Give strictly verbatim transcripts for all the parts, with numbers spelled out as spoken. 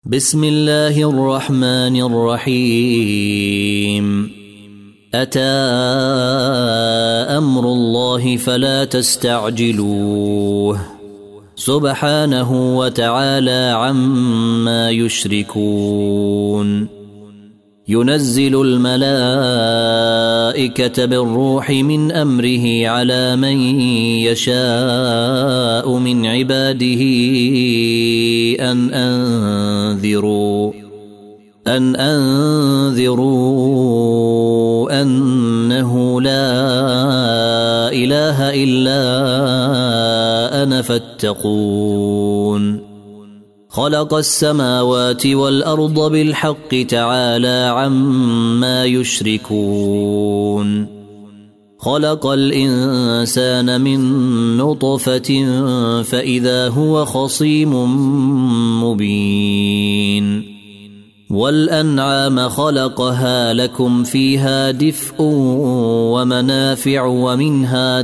بسم الله الرحمن الرحيم. أتى أمر الله فلا تستعجلوه سبحانه وتعالى عما يشركون. ينزل الملائكة بالروح من أمره على من يشاء من عباده أن أنذروا أن أنذروا أنه لا إله إلا أنا فاتقون. خلق السماوات والأرض بالحق تعالى عما يشركون. خلق الإنسان من نطفة فإذا هو خصيم مبين. والأنعام خلقها لكم فيها دفء ومنافع ومنها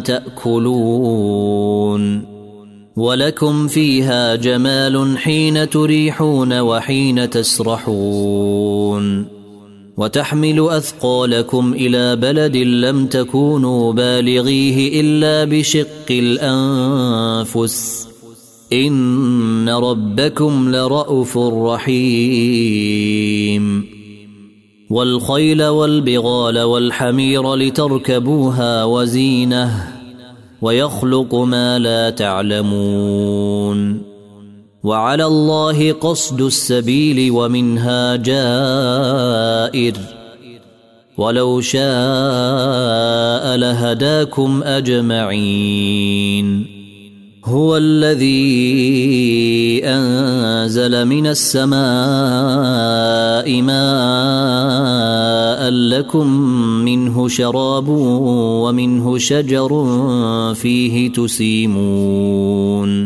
تأكلون. ولكم فيها جمال حين تريحون وحين تسرحون. وتحمل أثقالكم إلى بلد لم تكونوا بالغيه إلا بشق الأنفس إن ربكم لرءوف رحيم. والخيل والبغال والحمير لتركبوها وزينه ويخلق ما لا تعلمون. وعلى الله قصد السبيل ومنها جائر ولو شاء لهداكم أجمعين. هو الذي أنزل من السماء ماء لكم منه شراب ومنه شجر فيه تسيمون.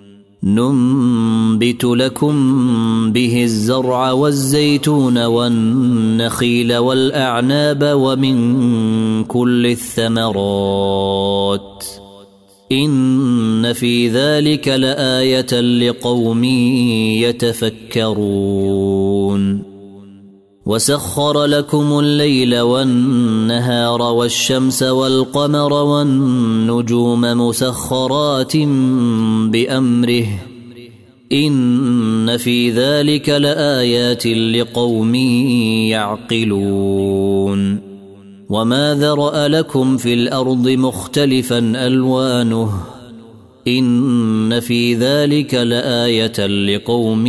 ننبت لكم به الزرع والزيتون والنخيل والأعناب ومن كل الثمرات إن في ذلك لآية لقوم يتفكرون. وسخر لكم الليل والنهار والشمس والقمر والنجوم مسخرات بأمره إن في ذلك لآيات لقوم يعقلون. وما ذرأ لكم في الأرض مختلفا ألوانه إن في ذلك لآية لقوم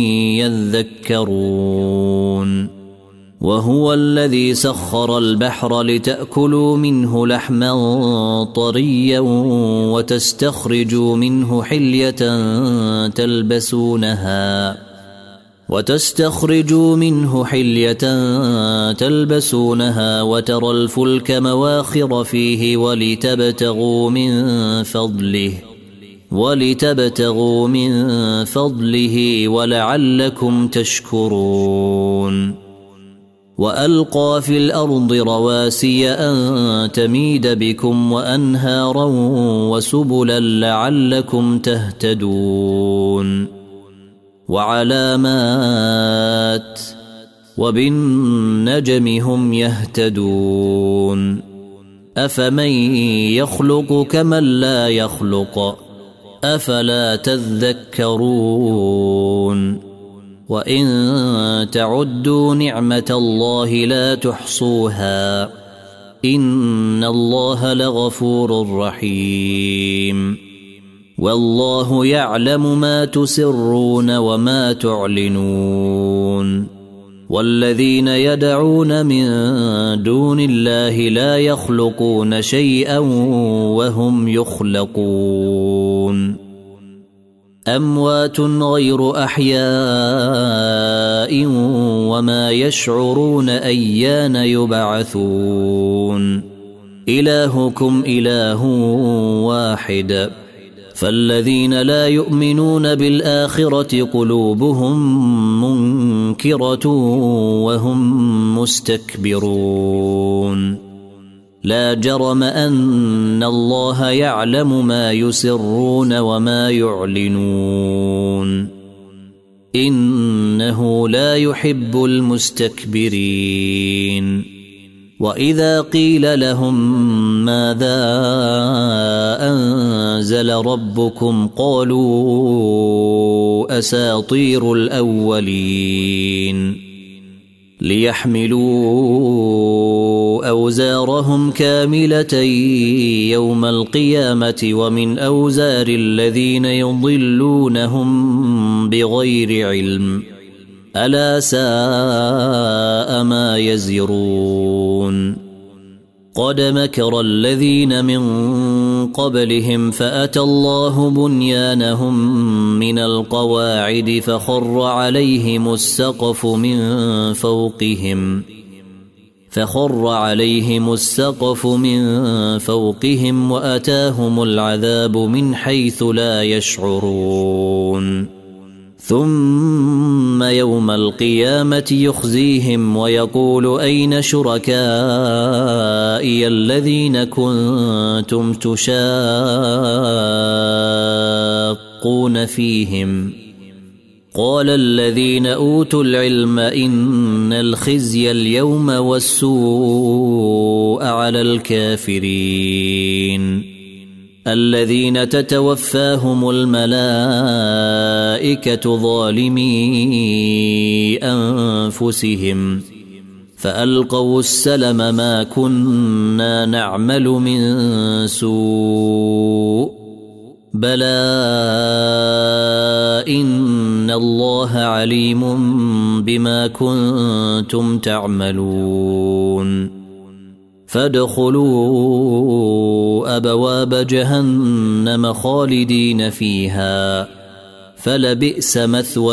يذكرون. وهو الذي سخر البحر لتأكلوا منه لحما طريا وتستخرجوا منه حلية تلبسونها وتستخرجوا منه حلية تلبسونها وترى الفلك مواخر فيه ولتبتغوا من فضله ولتبتغوا من فضله ولعلكم تشكرون. وألقى في الأرض رواسي أن تميد بكم وأنهارا وسبلا لعلكم تهتدون. وعلامات وبالنجم هم يهتدون. أفمن يخلق كمن لا يخلق أفلا تذكرون. وإن تعدوا نعمة الله لا تحصوها إن الله لغفور رحيم. والله يعلم ما تسرون وما تعلنون. والذين يدعون من دون الله لا يخلقون شيئا وهم يخلقون. أموات غير أحياء وما يشعرون أيان يبعثون. إلهكم إله واحد فالذين لا يؤمنون بالآخرة قلوبهم منكرة وهم مستكبرون. لا جرم أن الله يعلم ما يسرون وما يعلنون. إن إنه لا يحب المستكبرين وإذا قيل لهم ماذا أنزل ربكم قالوا أساطير الأولين ليحملوا أوزارهم كاملة يوم القيامة ومن أوزار الذين يضلونهم بغير علم ألا ساء ما يزرون قد مكر الذين من قبلهم فأتى الله بنيانهم من القواعد فخر عليهم السقف من فوقهم فخر عليهم السقف من فوقهم وأتاهم العذاب من حيث لا يشعرون ثم يوم القيامة يخزيهم ويقول أين شركائي الذين كنتم تشاقون فيهم قال الذين أوتوا العلم إن الخزي اليوم والسوء على الكافرين الذين تتوفاهم الملائكة ظالمي أنفسهم فألقوا السلم ما كنا نعمل من سوء بلى إن الله عليم بما كنتم تعملون فادخلوا أبواب جهنم خالدين فيها فلبئس مثوى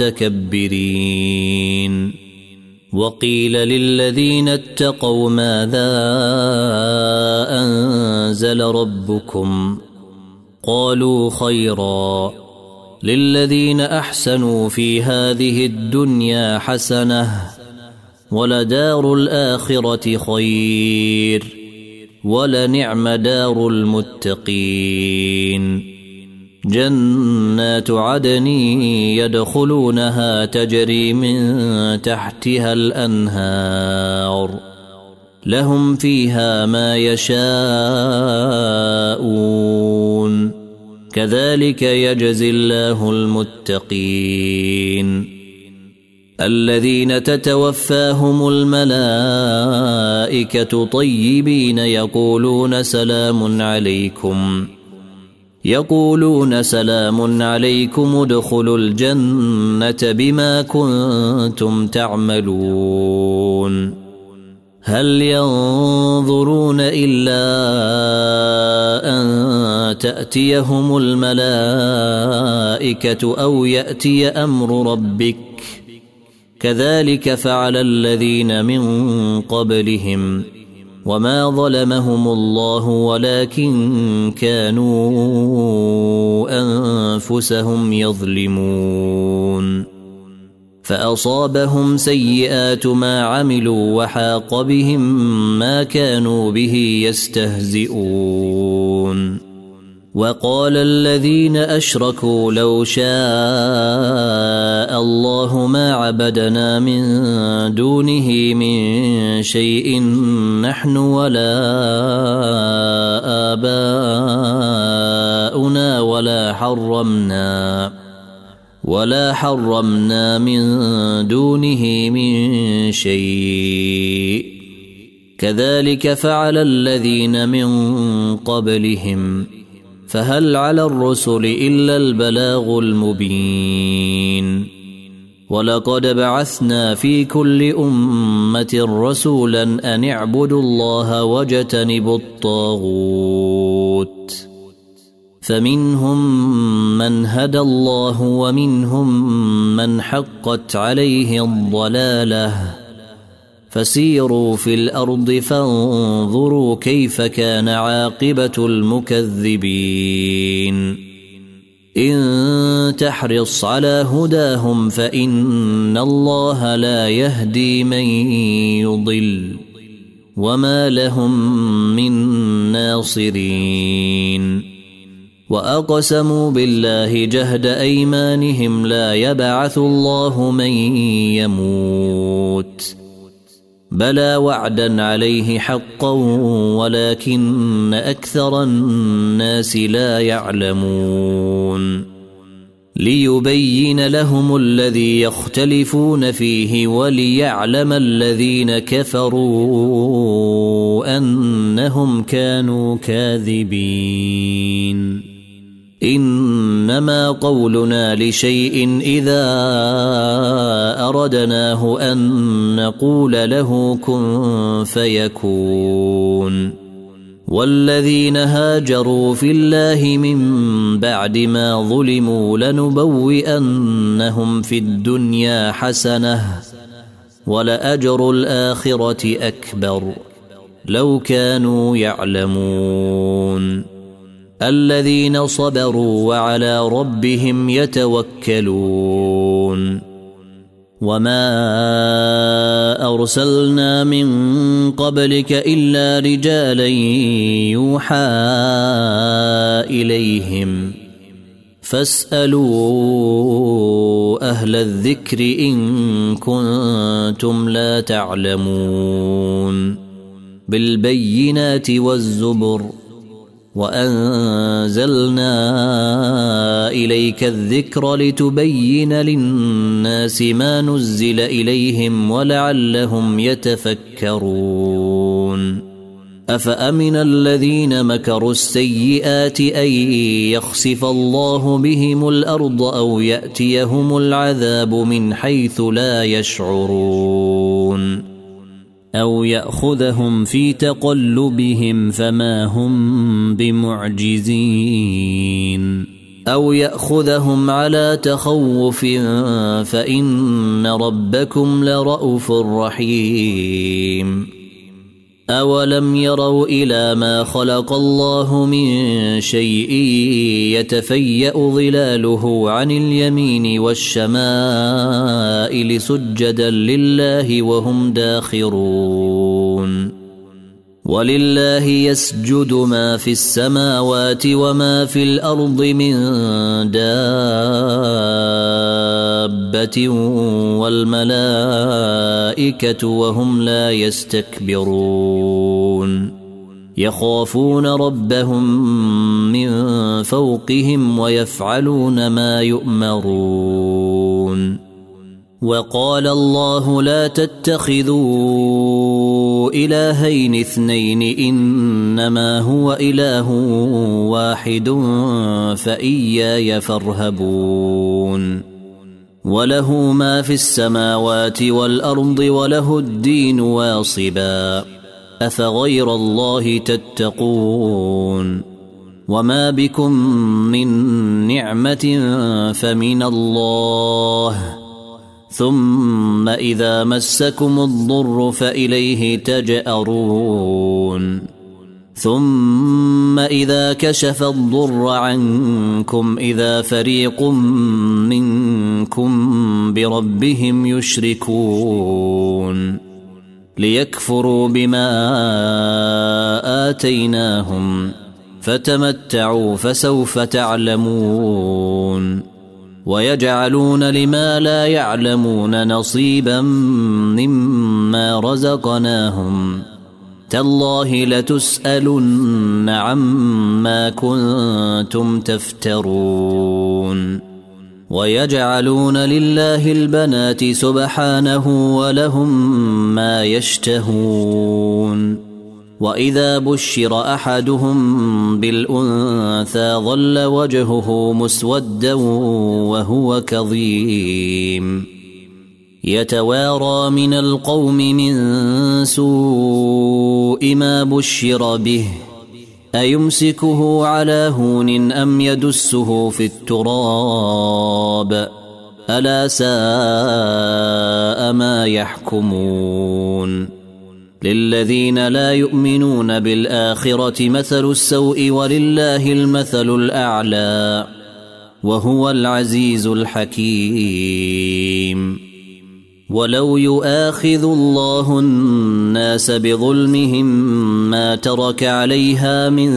المتكبرين وقيل للذين اتقوا ماذا أنزل ربكم قالوا خيرا للذين أحسنوا في هذه الدنيا حسنة ولدار الآخرة خير ولنعم دار المتقين جنات عدن يدخلونها تجري من تحتها الأنهار لهم فيها ما يشاءون كذلك يجزي الله المتقين الذين تتوفاهم الملائكة طيبين يقولون سلام عليكم يقولون سلام عليكم ادخلوا الجنة بما كنتم تعملون هل ينظرون إلا أن تأتيهم الملائكة أو يأتي أمر ربك كذلك فعل الذين من قبلهم وما ظلمهم الله ولكن كانوا أنفسهم يظلمون فأصابهم سيئات ما عملوا وحاق بهم ما كانوا به يستهزئون وقال الذين أشركوا لو شاء الله ما عبدنا من دونه من شيء نحن ولا آباؤنا ولا حرمنا ولا حرمنا من دونه من شيء كذلك فعل الذين من قبلهم فهل على الرسل إلا البلاغ المبين ولقد بعثنا في كل أمة رسولا أن اعبدوا الله واجتنبوا الطاغوت فمنهم من هدى الله ومنهم من حقت عليه الضلالة فسيروا في الأرض فانظروا كيف كان عاقبة المكذبين إن تحرص على هداهم فإن الله لا يهدي من يضل وما لهم من ناصرين وأقسموا بالله جهد أيمانهم لا يبعث الله من يموت بلى وعدا عليه حقا ولكن أكثر الناس لا يعلمون ليبين لهم الذي يختلفون فيه وليعلم الذين كفروا أنهم كانوا كاذبين إنما قولنا لشيء إذا أردناه أن نقول له كن فيكون والذين هاجروا في الله من بعد ما ظلموا لنبوئنهم في الدنيا حسنة ولأجر الآخرة أكبر لو كانوا يعلمون الذين صبروا وعلى ربهم يتوكلون وما أرسلنا من قبلك إلا رجالا يوحى إليهم فاسألوا أهل الذكر إن كنتم لا تعلمون بالبينات والزبر وأنزلنا إليك الذكر لتبين للناس ما نزل إليهم ولعلهم يتفكرون أفأمن الذين مكروا السيئات أن يخسف الله بهم الأرض أو يأتيهم العذاب من حيث لا يشعرون أو يأخذهم في تقلبهم فما هم بمعجزين أو يأخذهم على تخوف فإن ربكم لرؤوف رحيم أولم يروا إلى ما خلق الله من شيء يتفيأ ظلاله عن اليمين والشمائل سجدا لله وهم داخرون ولله يسجد ما في السماوات وما في الأرض من دابة والملائكة وهم لا يستكبرون يخافون ربهم من فوقهم ويفعلون ما يؤمرون وقال الله لا تتخذوا إلهين اثنين إنما هو إله واحد فإياي فارهبون وله ما في السماوات والأرض وله الدين واصبا أفغير الله تتقون وما بكم من نعمة فمن الله ثم إذا مسكم الضر فإليه تجأرون ثم إذا كشف الضر عنكم إذا فريق منكم بربهم يشركون ليكفروا بما آتيناهم فتمتعوا فسوف تعلمون ويجعلون لما لا يعلمون نصيبا مما رزقناهم تالله لتسألن عما كنتم تفترون ويجعلون لله البنات سبحانه ولهم ما يشتهون وإذا بشر أحدهم بالأنثى ظل وجهه مسودا وهو كظيم يتوارى من القوم من سوء ما بشر به أيمسكه على هون أم يدسه في التراب ألا ساء ما يحكمون للذين لا يؤمنون بالآخرة مثل السوء ولله المثل الأعلى وهو العزيز الحكيم ولو يؤاخذ الله الناس بظلمهم ما ترك عليها من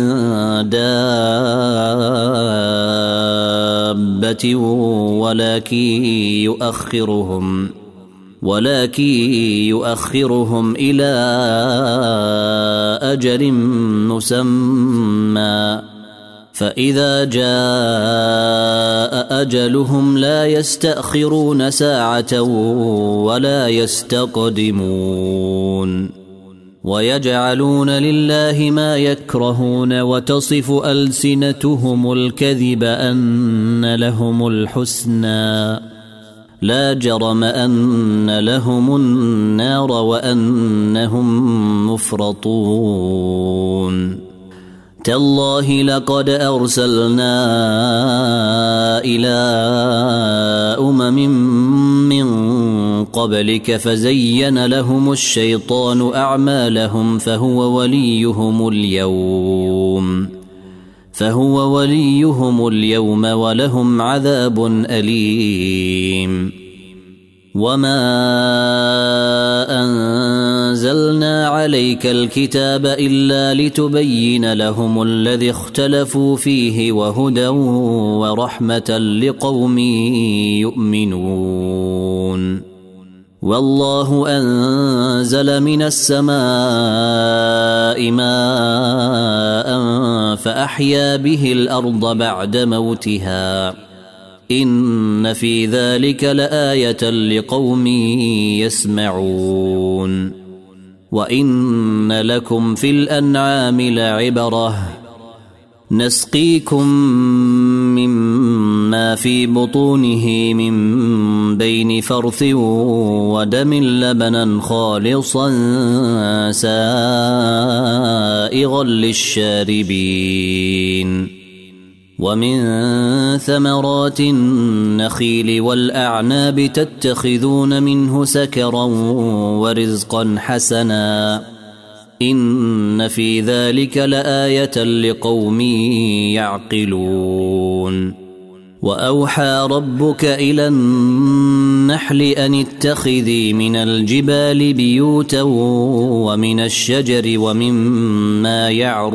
دابة ولكن يؤخرهم ولكن يؤخرهم إلى أجل مسمى فإذا جاء أجلهم لا يستأخرون ساعة ولا يستقدمون ويجعلون لله ما يكرهون وتصف ألسنتهم الكذب أن لهم الحسنى لا جرم أن لهم النار وأنهم مفرطون تالله لقد أرسلنا إلى أمم من قبلك فزين لهم الشيطان أعمالهم فهو وليهم اليوم فهو وليهم اليوم ولهم عذاب أليم وما أنزلنا عليك الكتاب إلا لتبين لهم الذي اختلفوا فيه وهدى ورحمة لقوم يؤمنون والله أنزل من السماء ماء فأحيا به الأرض بعد موتها إن في ذلك لآية لقوم يسمعون وإن لكم في الأنعام لعبرة نسقيكم مما في بطونه من بين فرث ودم لبنا خالصا سائغا للشاربين ومن ثمرات النخيل والأعناب تتخذون منه سكرا ورزقا حسنا إن في ذلك لآية لقوم يعقلون وأوحى ربك إلى النحل أن اتخذي من الجبال بيوتا ومن الشجر ومما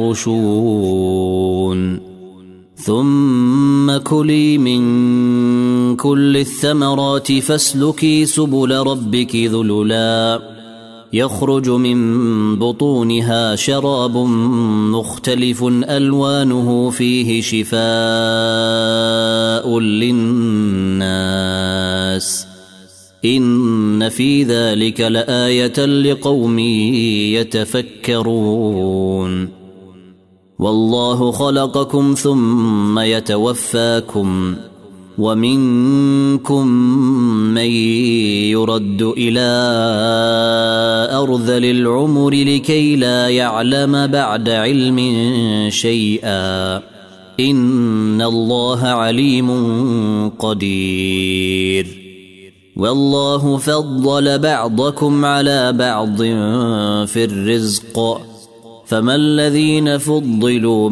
يعرشون ثم كلي من كل الثمرات فاسلكي سبل ربك ذللا يخرج من بطونها شراب مختلف ألوانه فيه شفاء للناس إن في ذلك لآية لقوم يتفكرون والله خلقكم ثم يتوفاكم ومنكم من يرد إلى أرذل العمر لكي لا يعلم بعد علم شيئا إن الله عليم قدير والله فضل بعضكم على بعض في الرزق فما الذين فضلوا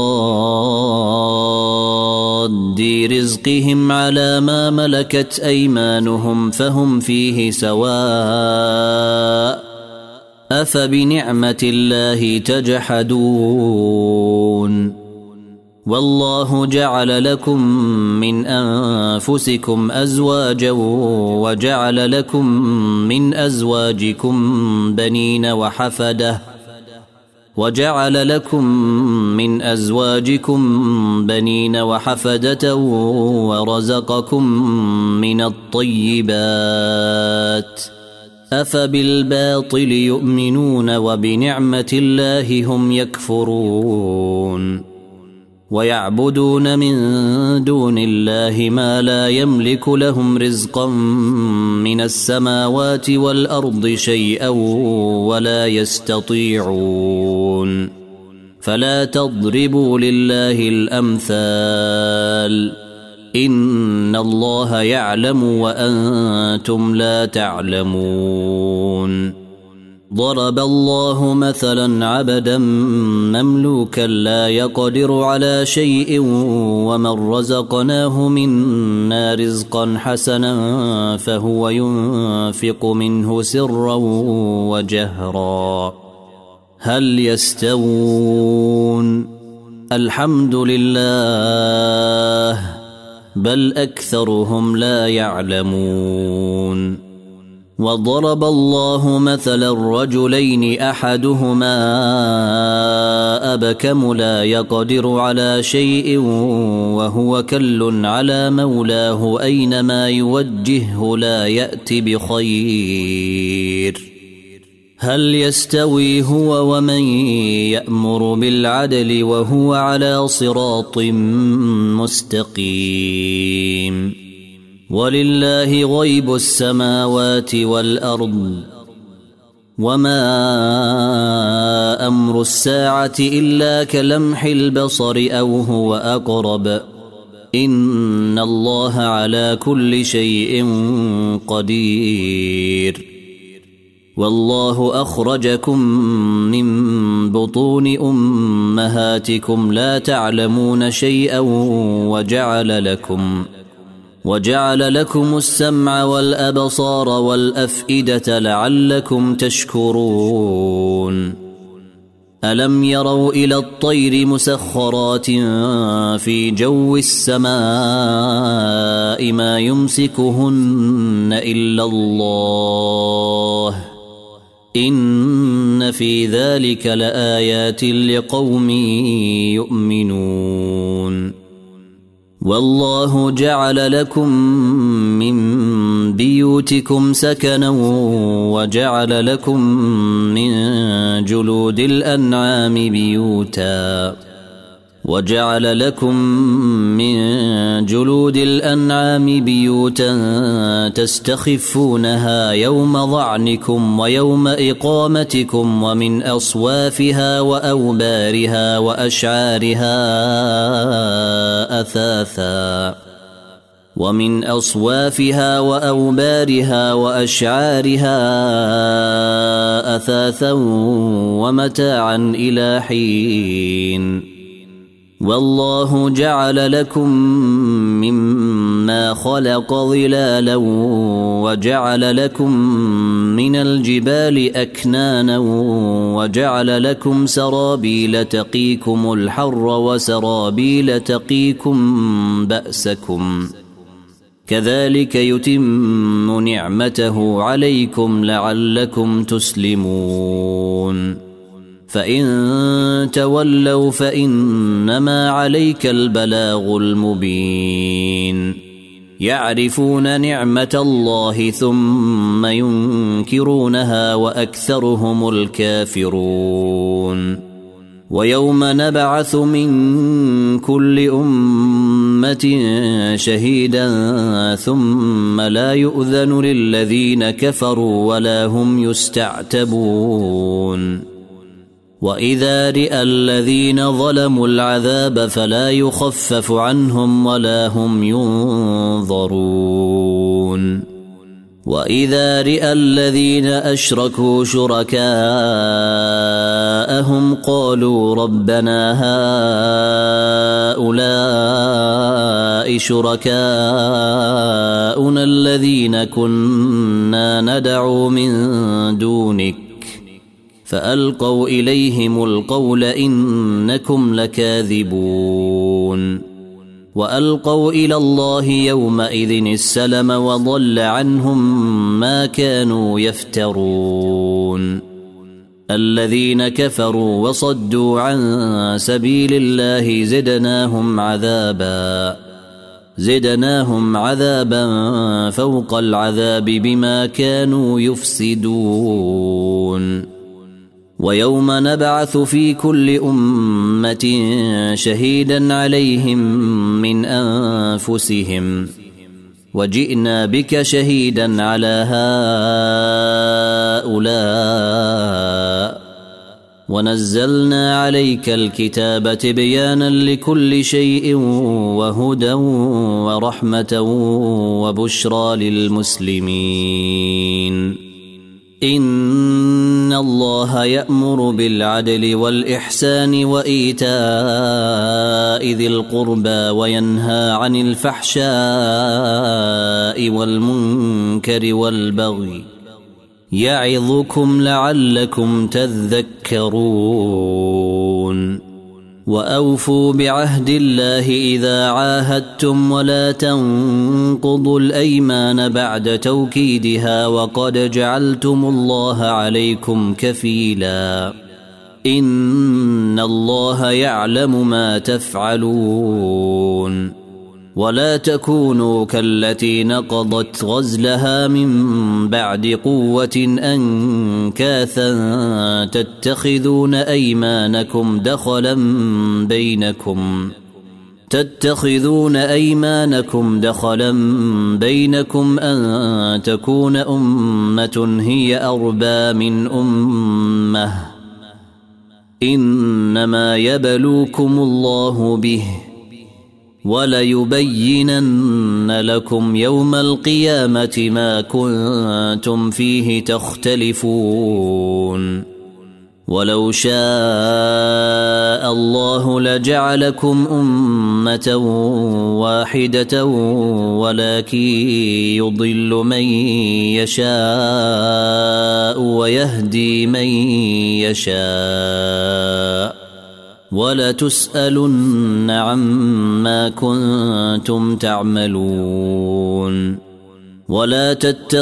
براد رزقهم على ما ملكت أيمانهم فهم فيه سواء أفبنعمة الله تجحدون والله جعل لكم من أنفسكم أزواجا وجعل لكم من أزواجكم بنين وحفدة وجعل لكم من أزواجكم بنين وحفدة ورزقكم من الطيبات أفبالباطل يؤمنون وبنعمة الله هم يكفرون ويعبدون من دون الله ما لا يملك لهم رزقا من السماوات والأرض شيئا ولا يستطيعون فلا تضربوا لله الأمثال إن الله يعلم وأنتم لا تعلمون ضرب الله مثلا عبدا مملوكا لا يقدر على شيء ومن رزقناه منا رزقا حسنا فهو ينفق منه سرا وجهرا هل يستوون الحمد لله بل أكثرهم لا يعلمون وضرب الله مثلا رجلين أحدهما أبكم لا يقدر على شيء وهو كل على مولاه أينما يوجهه لا يأتي بخير هل يستوي هو ومن يأمر بالعدل وهو على صراط مستقيم ولله غيب السماوات والأرض وما أمر الساعة إلا كلمح البصر أو هو أقرب إن الله على كل شيء قدير والله أخرجكم من بطون أمهاتكم لا تعلمون شيئا وجعل لكم وجعل لكم السمع والأبصار والأفئدة لعلكم تشكرون ألم يروا إلى الطير مسخرات في جو السماء ما يمسكهن إلا الله إن في ذلك لآيات لقوم يؤمنون والله جعل لكم من بيوتكم سكنا وجعل لكم من جلود الأنعام بيوتا وجعل لكم من جلود الأنعام بيوتا تستخفونها يوم ظعنكم ويوم إقامتكم ومن أصوافها وأوبارها وأشعارها أثاثا ومن أصوافها وأوبارها وأشعارها أثاثا ومتاعا إلى حين والله جعل لكم مما خلق ظلالا وجعل لكم من الجبال أكنانا وجعل لكم سرابيل تقيكم الحر وسرابيل تقيكم بأسكم كذلك يتم نعمته عليكم لعلكم تسلمون فإن تولوا فإنما عليك البلاغ المبين يعرفون نعمة الله ثم ينكرونها وأكثرهم الكافرون ويوم نبعث من كل أمة شهيدا ثم لا يؤذن للذين كفروا ولا هم يستعتبون وإذا رئى الذين ظلموا العذاب فلا يخفف عنهم ولا هم ينظرون وإذا رئى الذين أشركوا شركاءهم قالوا ربنا هؤلاء شركاؤنا الذين كنا ندعو من دونك فألقوا إليهم القول إنكم لكاذبون وألقوا إلى الله يومئذ السلم وضل عنهم ما كانوا يفترون الذين كفروا وصدوا عن سبيل الله زدناهم عذابا زدناهم عذابا فوق العذاب بما كانوا يفسدون ويوم نبعث في كل أمة شهيدا عليهم من أنفسهم وجئنا بك شهيدا على هؤلاء ونزلنا عليك الكتاب تبيانا لكل شيء وهدى ورحمة وبشرى للمسلمين إن إن الله يأمر بالعدل والإحسان وإيتاء ذي القربى وينهى عن الفحشاء والمنكر والبغي يعظكم لعلكم تذكرون وأوفوا بعهد الله إذا عاهدتم ولا تنقضوا الأيمان بعد توكيدها وقد جعلتم الله عليكم كفيلا إن الله يعلم ما تفعلون ولا تكونوا كالتي نقضت غزلها من بعد قوة أنكاثا تتخذون أيمانكم دخلا بينكم تتخذون أيمانكم دخلا بينكم أن تكون أمة هي أربى من أمة إنما يبلوكم الله به وليبينن لكم يوم القيامة ما كنتم فيه تختلفون ولو شاء الله لجعلكم أمة واحدة ولكن يضل من يشاء ويهدي من يشاء ولتسألن عما كنتم تعملون ولا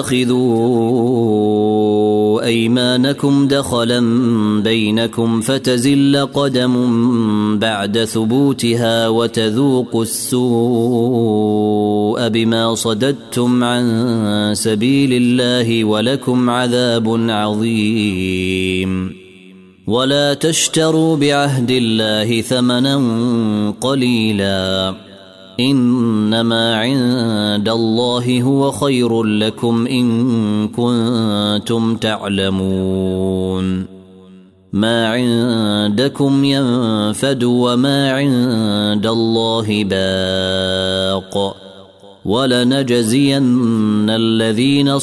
تتخذوا أيمانكم دخلا بينكم فتزل قدم بعد ثبوتها وتذوقوا السوء بما صددتم عن سبيل الله ولكم عذاب عظيم ولا تشتروا بعهد الله ثمنا قليلا إنما عند الله هو خير لكم إن كنتم تعلمون ما عندكم ينفد وما عند الله باق ولنجزين الذين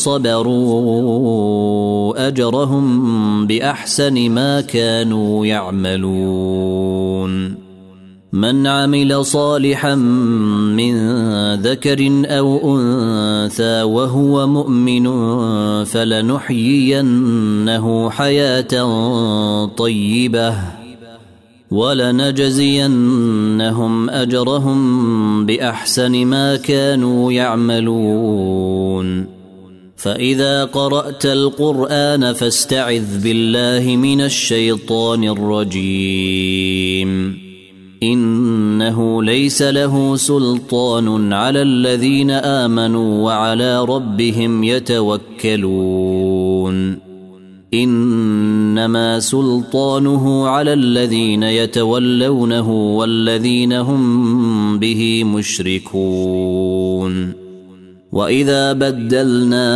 صبروا أجرهم بأحسن ما كانوا يعملون من عمل صالحا من ذكر أو أنثى وهو مؤمن فلنحيينه حياة طيبة ولنجزينهم أجرهم بأحسن ما كانوا يعملون فإذا قرأت القرآن فاستعذ بالله من الشيطان الرجيم إنه ليس له سلطان على الذين آمنوا وعلى ربهم يتوكلون إنما سلطانه على الذين يتولونه والذين هم به مشركون وإذا بدلنا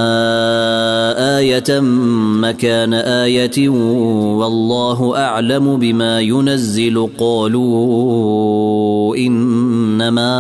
آية مكان آية والله أعلم بما ينزل قالوا إنما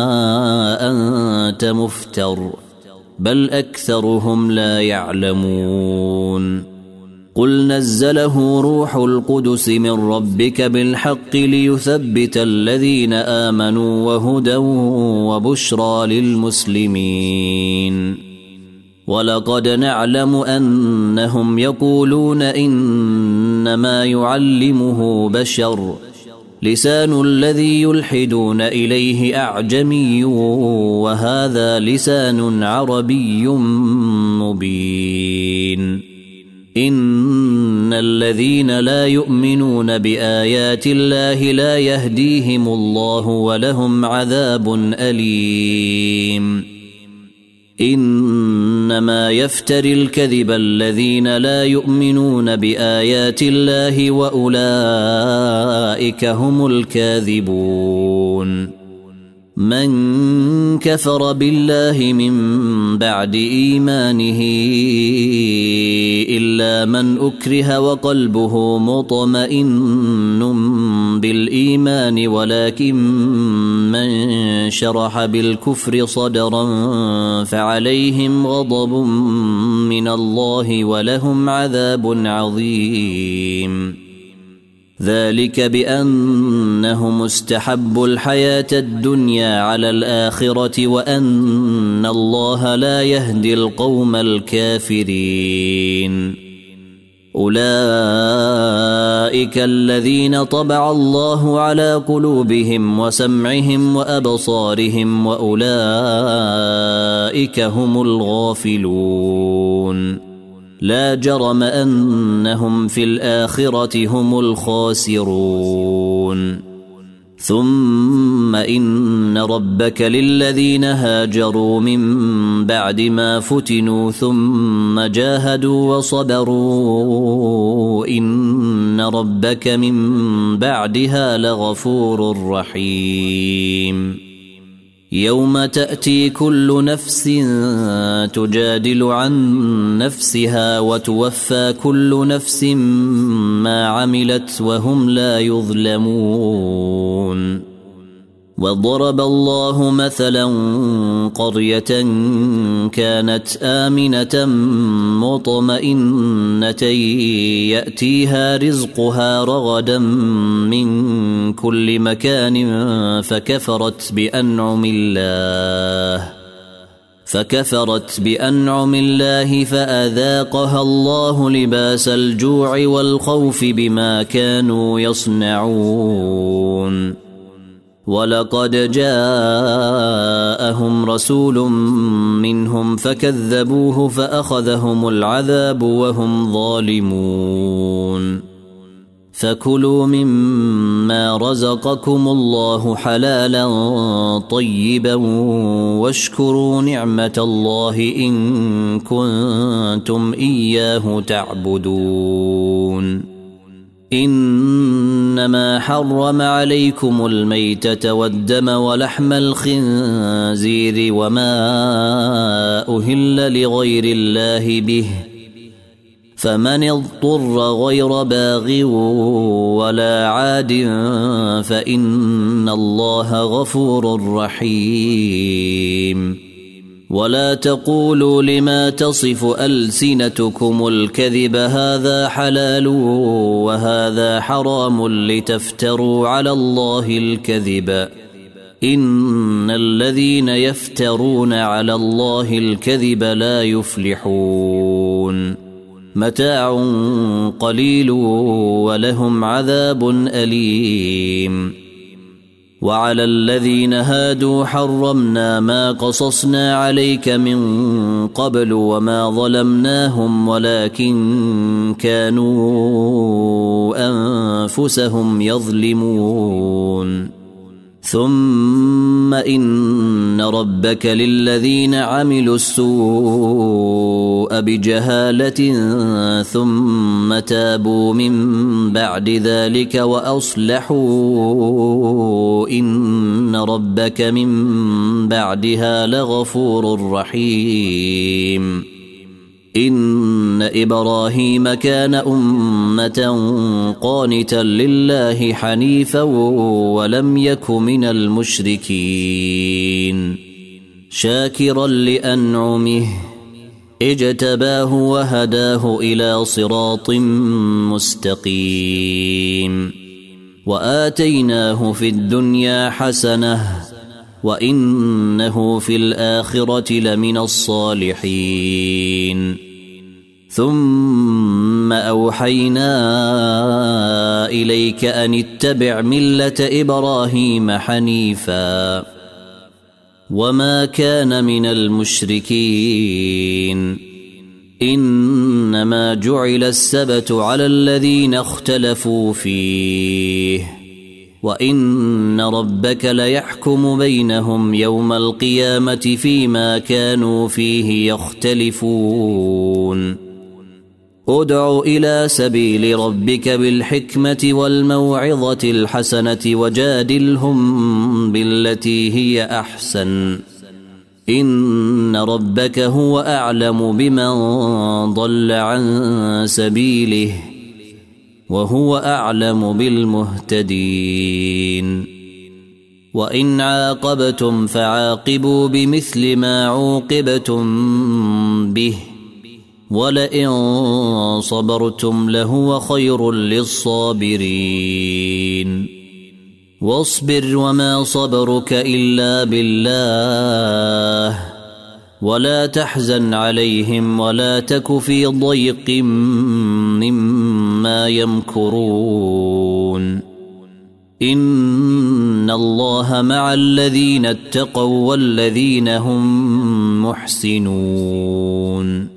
أنت مفتر بل أكثرهم لا يعلمون قل نزله روح القدس من ربك بالحق ليثبت الذين آمنوا وهدى وبشرى للمسلمين ولقد نعلم أنهم يقولون إنما يعلمه بشر لسان الذي يلحدون إليه أعجمي وهذا لسان عربي مبين إن الذين لا يؤمنون بآيات الله لا يهديهم الله ولهم عذاب أليم إنما يفتري الكذب الذين لا يؤمنون بآيات الله وأولئك هم الكاذبون من كفر بالله من بعد إيمانه إلا من أكره وقلبه مطمئن بالإيمان ولكن من شرح بالكفر صدرا فعليهم غضب من الله ولهم عذاب عظيم ذلك بأنهم استحبوا الحياة الدنيا على الآخرة وأن الله لا يهدي القوم الكافرين أولئك الذين طبع الله على قلوبهم وسمعهم وأبصارهم وأولئك هم الغافلون لا جرم أنهم في الآخرة هم الخاسرون ثم إن ربك للذين هاجروا من بعد ما فتنوا ثم جاهدوا وصبروا إن ربك من بعدها لغفور رحيم يوم تأتي كل نفس تجادل عن نفسها وتوفى كل نفس ما عملت وهم لا يظلمون وضرب الله مثلا قرية كانت آمنة مطمئنة يأتيها رزقها رغدا من كل مكان فكفرت بأنعم الله فكفرت بأنعم الله فأذاقها الله لباس الجوع والخوف بما كانوا يصنعون ولقد جاءهم رسول منهم فكذبوه فأخذهم العذاب وهم ظالمون فكلوا مما رزقكم الله حلالا طيبا واشكروا نعمة الله إن كنتم إياه تعبدون إنما حرم عليكم الميتة والدم ولحم الخنزير وما أهل لغير الله به فمن اضطر غير باغ ولا عاد فإن الله غفور رحيم ولا تقولوا لما تصف ألسنتكم الكذب هذا حلال وهذا حرام لتفتروا على الله الكذب إن الذين يفترون على الله الكذب لا يفلحون متاع قليل ولهم عذاب أليم وعلى الذين هادوا حرمنا ما قصصنا عليك من قبل وما ظلمناهم ولكن كانوا أنفسهم يظلمون ثم إن ربك للذين عملوا السوء بجهالة ثم تابوا من بعد ذلك وأصلحوا إن ربك من بعدها لغفور رحيم إن إبراهيم كان أمة قانتا لله حنيفا ولم يك من المشركين شاكرا لأنعمه اجتباه وهداه إلى صراط مستقيم وآتيناه في الدنيا حسنة وإنه في الآخرة لمن الصالحين ثم أوحينا إليك أن اتبع ملة إبراهيم حنيفا وما كان من المشركين إنما جعل السبت على الذين اختلفوا فيه وإن ربك ليحكم بينهم يوم القيامة فيما كانوا فيه يختلفون ادع إلى سبيل ربك بالحكمة والموعظة الحسنة وجادلهم بالتي هي أحسن إن ربك هو أعلم بمن ضل عن سبيله وهو أعلم بالمهتدين وإن عاقبتم فعاقبوا بمثل ما عوقبتم به ولئن صبرتم لهو خير للصابرين واصبر وما صبرك إلا بالله ولا تحزن عليهم ولا تك في ضيق مما يمكرون إن الله مع الذين اتقوا والذين هم محسنون